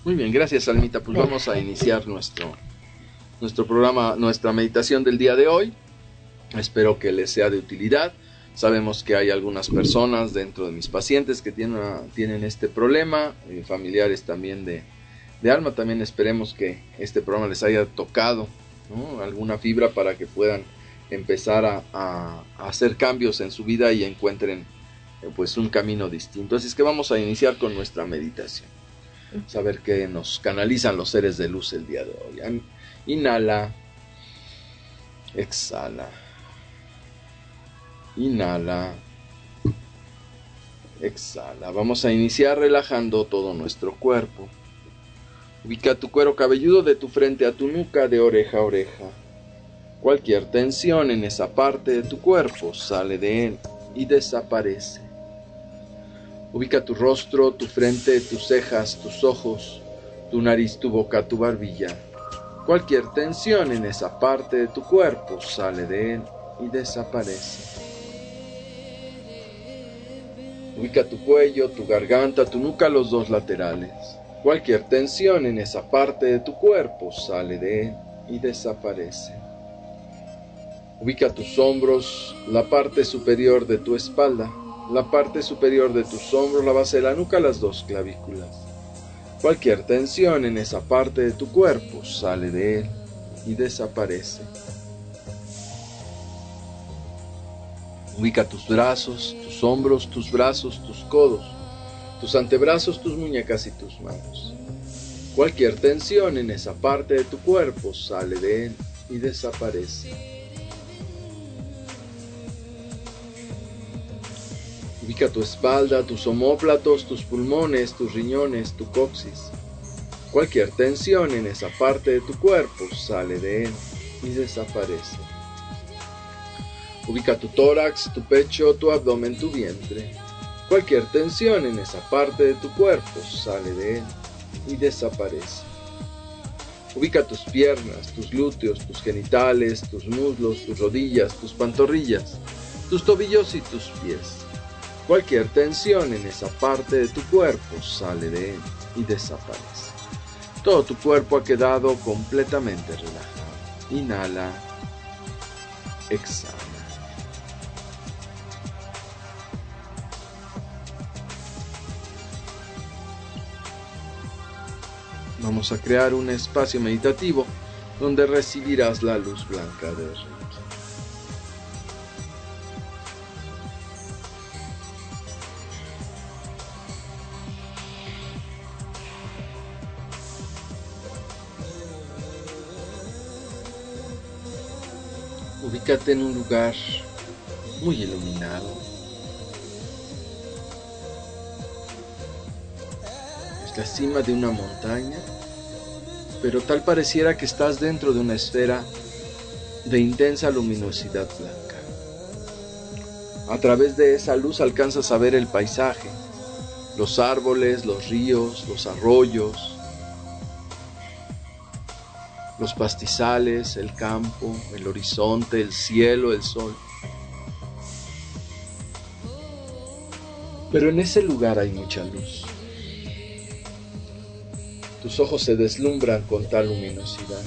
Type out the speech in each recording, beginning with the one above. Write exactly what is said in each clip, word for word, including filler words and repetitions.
Muy bien, gracias Almita. Pues vamos a iniciar nuestro, nuestro programa, nuestra meditación del día de hoy. Espero que les sea de utilidad. Sabemos que hay algunas personas dentro de mis pacientes que tienen, tienen este problema, eh, familiares también de, de alma. También esperemos que este programa les haya tocado, ¿no?, alguna fibra para que puedan empezar a, a, a hacer cambios en su vida y encuentren eh, pues un camino distinto. Así es que vamos a iniciar con nuestra meditación. Saber qué nos canalizan los seres de luz el día de hoy. Inhala, exhala. Inhala, exhala. Vamos a iniciar relajando todo nuestro cuerpo. Ubica tu cuero cabelludo de tu frente a tu nuca, de oreja a oreja. Cualquier tensión en esa parte de tu cuerpo sale de él y desaparece. Ubica tu rostro, tu frente, tus cejas, tus ojos, tu nariz, tu boca, tu barbilla. Cualquier tensión en esa parte de tu cuerpo sale de él y desaparece. Ubica tu cuello, tu garganta, tu nuca, los dos laterales. Cualquier tensión en esa parte de tu cuerpo sale de él y desaparece. Ubica tus hombros, la parte superior de tu espalda, la parte superior de tus hombros, la base de la nuca, las dos clavículas. Cualquier tensión en esa parte de tu cuerpo sale de él y desaparece. Ubica tus brazos, tus hombros, tus brazos, tus codos, tus antebrazos, tus muñecas y tus manos. Cualquier tensión en esa parte de tu cuerpo sale de él y desaparece. Ubica tu espalda, tus omóplatos, tus pulmones, tus riñones, tu coxis. Cualquier tensión en esa parte de tu cuerpo sale de él y desaparece. Ubica tu tórax, tu pecho, tu abdomen, tu vientre. Cualquier tensión en esa parte de tu cuerpo sale de él y desaparece. Ubica tus piernas, tus glúteos, tus genitales, tus muslos, tus rodillas, tus pantorrillas, tus tobillos y tus pies. Cualquier tensión en esa parte de tu cuerpo sale de él y desaparece. Todo tu cuerpo ha quedado completamente relajado. Inhala, exhala. Vamos a crear un espacio meditativo donde recibirás la luz blanca de Reiki. Ubícate en un lugar muy iluminado. Es la cima de una montaña, pero tal pareciera que estás dentro de una esfera de intensa luminosidad blanca. A través de esa luz alcanzas a ver el paisaje, los árboles, los ríos, los arroyos, los pastizales, el campo, el horizonte, el cielo, el sol. Pero en ese lugar hay mucha luz. Tus ojos se deslumbran con tal luminosidad.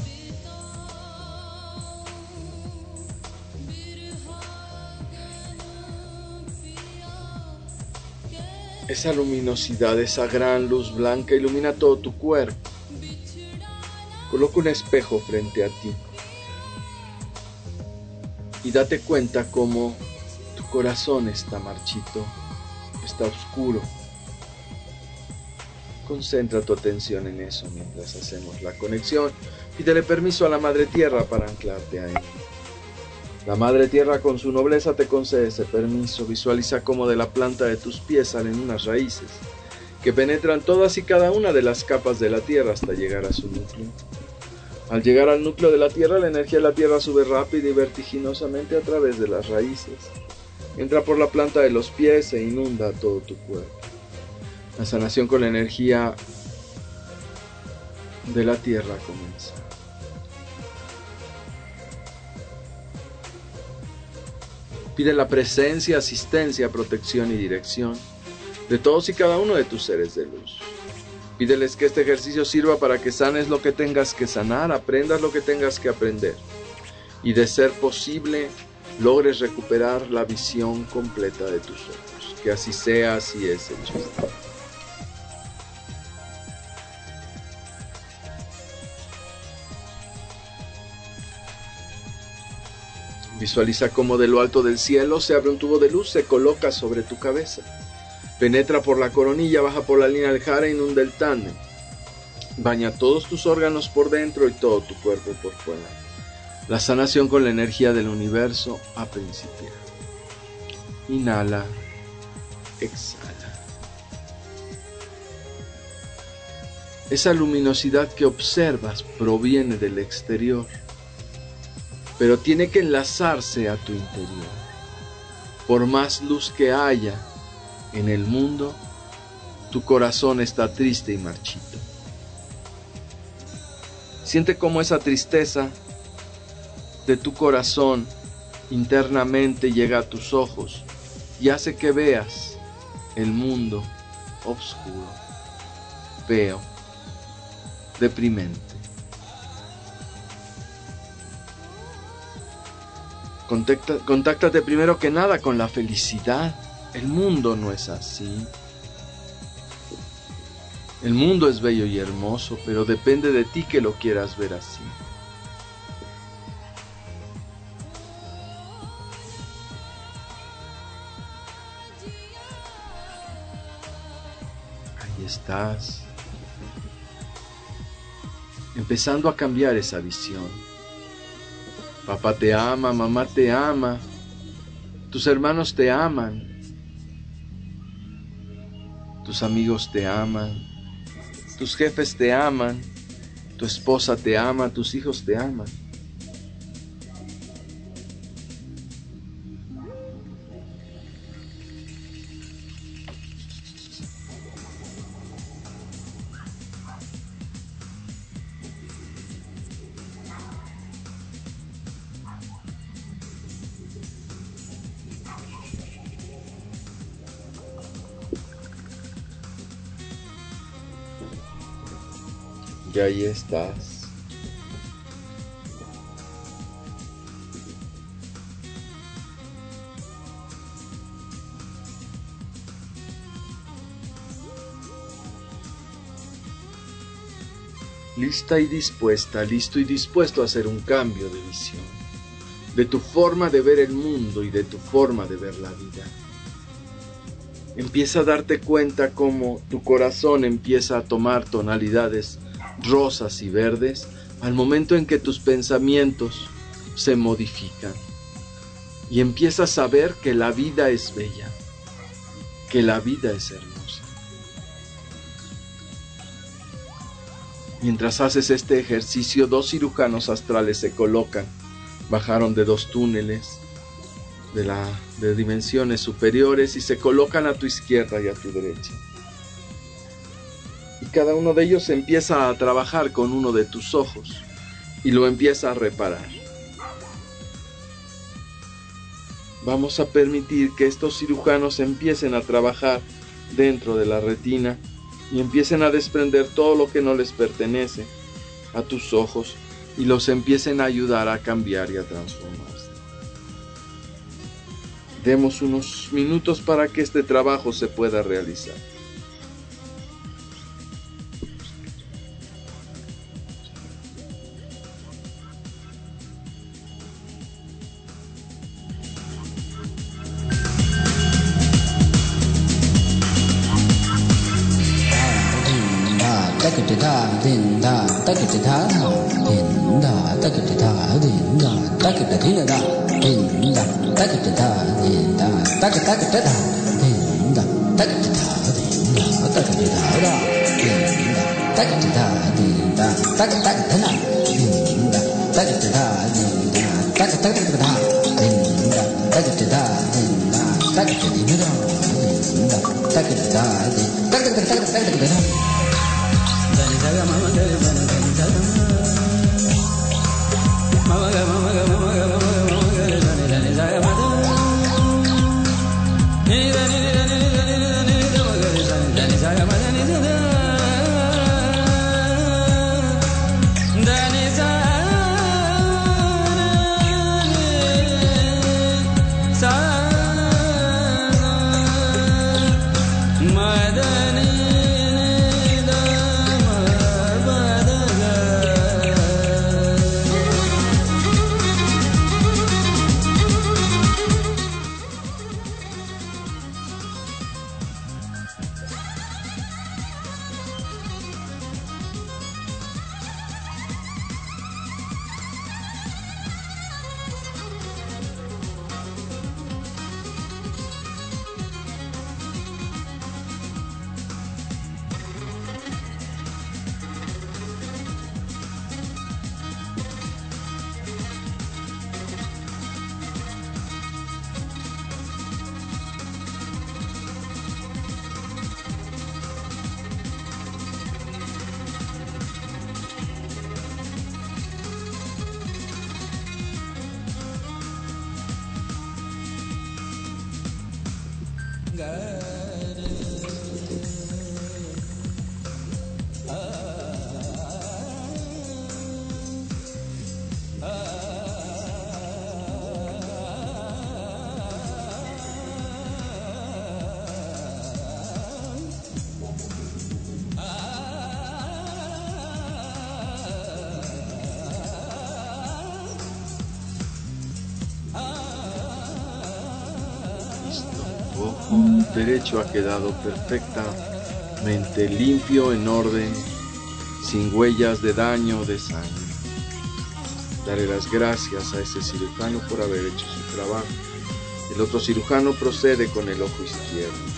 Esa luminosidad, esa gran luz blanca ilumina todo tu cuerpo. Coloca un espejo frente a ti y date cuenta cómo tu corazón está marchito, está oscuro. Concentra tu atención en eso mientras hacemos la conexión. Pídele permiso a la Madre Tierra para anclarte a ella. La Madre Tierra con su nobleza te concede ese permiso. Visualiza cómo de la planta de tus pies salen unas raíces que penetran todas y cada una de las capas de la Tierra hasta llegar a su núcleo. Al llegar al núcleo de la Tierra, la energía de la Tierra sube rápida y vertiginosamente a través de las raíces. Entra por la planta de los pies e inunda todo tu cuerpo. La sanación con la energía de la Tierra comienza. Pide la presencia, asistencia, protección y dirección de todos y cada uno de tus seres de luz. Pídeles que este ejercicio sirva para que sanes lo que tengas que sanar, aprendas lo que tengas que aprender y, de ser posible, logres recuperar la visión completa de tus ojos. Que así sea, así es hecho. Visualiza cómo de lo alto del cielo se abre un tubo de luz, se coloca sobre tu cabeza. Penetra por la coronilla, baja por la línea del jara, inunda el tándem. Baña todos tus órganos por dentro y todo tu cuerpo por fuera. La sanación con la energía del universo ha principiado. Inhala, exhala. Esa luminosidad que observas proviene del exterior, pero tiene que enlazarse a tu interior. Por más luz que haya en el mundo, tu corazón está triste y marchito. Siente cómo esa tristeza de tu corazón internamente llega a tus ojos y hace que veas el mundo oscuro, feo, deprimente. Contacta, contáctate primero que nada con la felicidad. El mundo no es así. El mundo es bello y hermoso, pero depende de ti que lo quieras ver así. Ahí estás, empezando a cambiar esa visión. Papá te ama, mamá te ama, tus hermanos te aman, tus amigos te aman, tus jefes te aman, tu esposa te ama, tus hijos te aman. Y ahí estás. Lista y dispuesta, listo y dispuesto a hacer un cambio de visión, de tu forma de ver el mundo y de tu forma de ver la vida. Empieza a darte cuenta cómo tu corazón empieza a tomar tonalidades rosas y verdes al momento en que tus pensamientos se modifican y empiezas a ver que la vida es bella, que la vida es hermosa. Mientras haces este ejercicio, dos cirujanos astrales se colocan, bajaron de dos túneles de, la, de dimensiones superiores y se colocan a tu izquierda y a tu derecha. Y cada uno de ellos empieza a trabajar con uno de tus ojos y lo empieza a reparar. Vamos a permitir que estos cirujanos empiecen a trabajar dentro de la retina y empiecen a desprender todo lo que no les pertenece a tus ojos y los empiecen a ayudar a cambiar y a transformarse. Demos unos minutos para que este trabajo se pueda realizar. Hey, derecho ha quedado perfectamente limpio, en orden, sin huellas de daño o de sangre. Daré las gracias a ese cirujano por haber hecho su trabajo. El otro cirujano procede con el ojo izquierdo.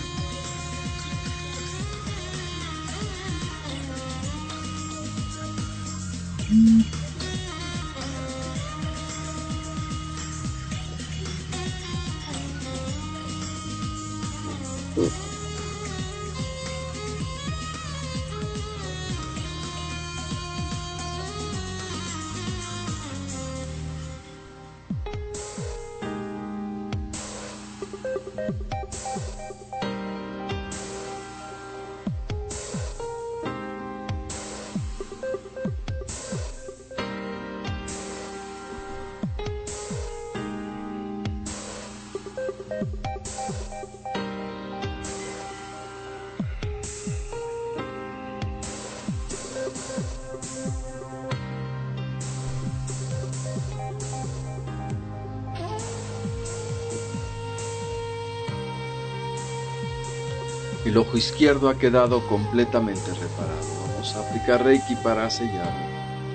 El ojo izquierdo ha quedado completamente reparado. Vamos a aplicar Reiki para sellarlo.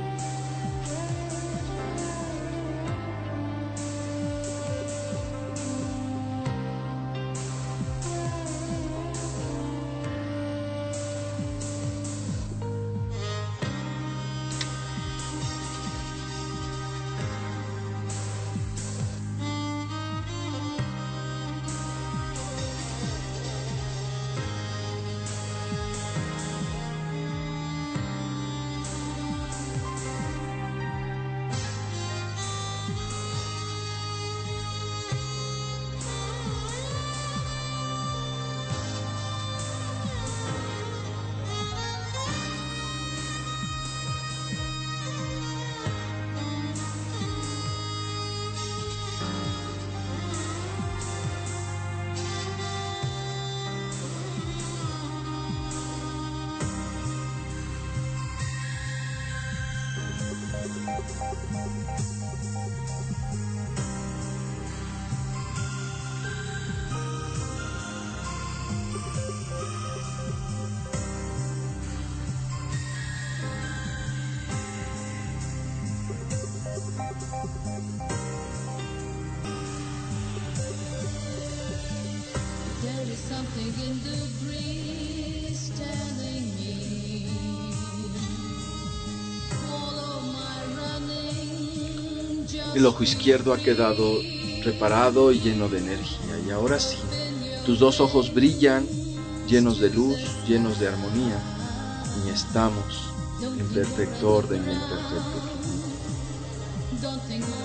El ojo izquierdo ha quedado reparado y lleno de energía. Y ahora sí, tus dos ojos brillan, llenos de luz, llenos de armonía. Y estamos en perfecto orden y en perfecto equilibrio.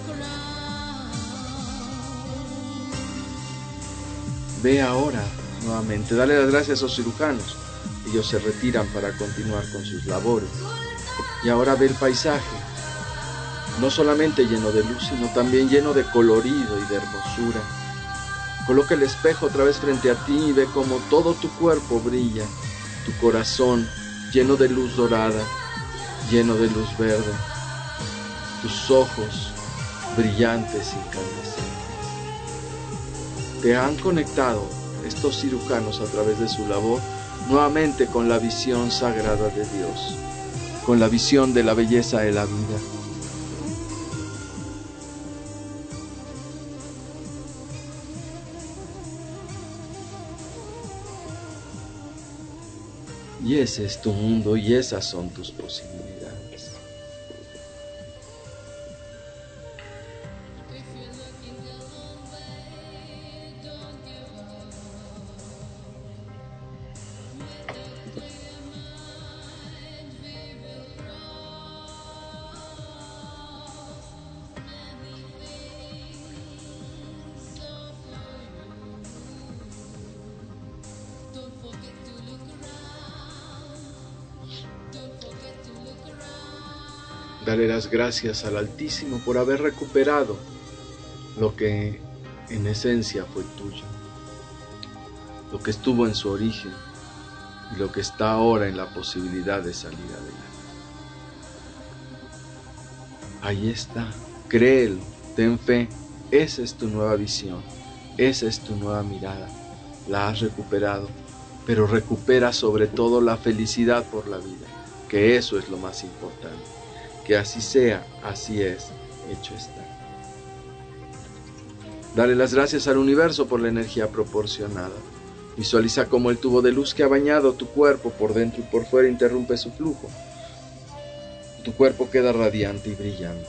Ve ahora nuevamente, dale las gracias a esos cirujanos. Ellos se retiran para continuar con sus labores. Y ahora ve el paisaje, no solamente lleno de luz, sino también lleno de colorido y de hermosura. Coloca el espejo otra vez frente a ti y ve cómo todo tu cuerpo brilla, tu corazón lleno de luz dorada, lleno de luz verde, tus ojos brillantes y incandescentes. Te han conectado estos cirujanos a través de su labor nuevamente con la visión sagrada de Dios, con la visión de la belleza de la vida. Y ese es tu mundo y esas son tus posibilidades. Dale las gracias al Altísimo por haber recuperado lo que en esencia fue tuyo, lo que estuvo en su origen y lo que está ahora en la posibilidad de salir adelante. Ahí está, créelo, ten fe, esa es tu nueva visión, esa es tu nueva mirada, la has recuperado, pero recupera sobre todo la felicidad por la vida, que eso es lo más importante. Que así sea, así es, hecho está. Dale las gracias al universo por la energía proporcionada. Visualiza cómo el tubo de luz que ha bañado tu cuerpo por dentro y por fuera interrumpe su flujo. Tu cuerpo queda radiante y brillante.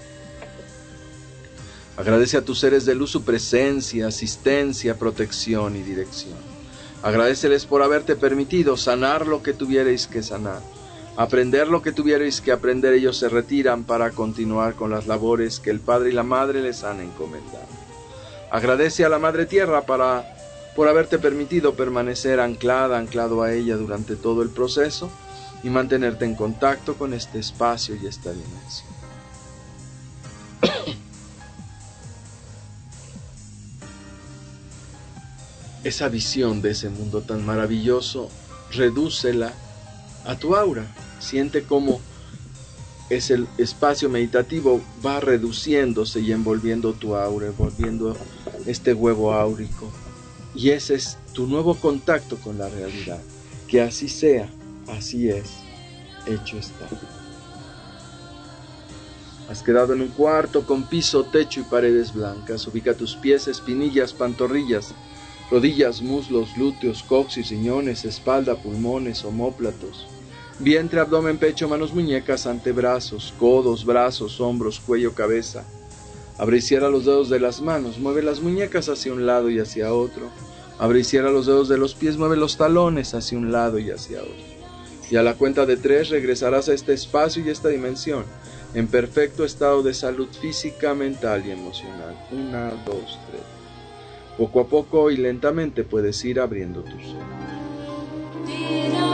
Agradece a tus seres de luz su presencia, asistencia, protección y dirección. Agradeceles por haberte permitido sanar lo que tuvierais que sanar, aprender lo que tuvierais que aprender. Ellos se retiran para continuar con las labores que el Padre y la Madre les han encomendado. Agradece a la Madre Tierra para, por haberte permitido permanecer anclada, anclado a ella durante todo el proceso y mantenerte en contacto con este espacio y esta dimensión. Esa visión de ese mundo tan maravilloso, redúcela a tu aura. Siente cómo ese espacio meditativo va reduciéndose y envolviendo tu aura, envolviendo este huevo áurico. Y ese es tu nuevo contacto con la realidad. Que así sea, así es, hecho está. Has quedado en un cuarto con piso, techo y paredes blancas. Ubica tus pies, espinillas, pantorrillas, rodillas, muslos, glúteos, coxis, riñones, espalda, pulmones, omóplatos, vientre, abdomen, pecho, manos, muñecas, antebrazos, codos, brazos, hombros, cuello, cabeza. Abre y cierra los dedos de las manos, mueve las muñecas hacia un lado y hacia otro. Abre y cierra los dedos de los pies, mueve los talones hacia un lado y hacia otro. Y a la cuenta de tres regresarás a este espacio y esta dimensión, en perfecto estado de salud física, mental y emocional. Una, dos, tres. Poco a poco y lentamente puedes ir abriendo tus ojos.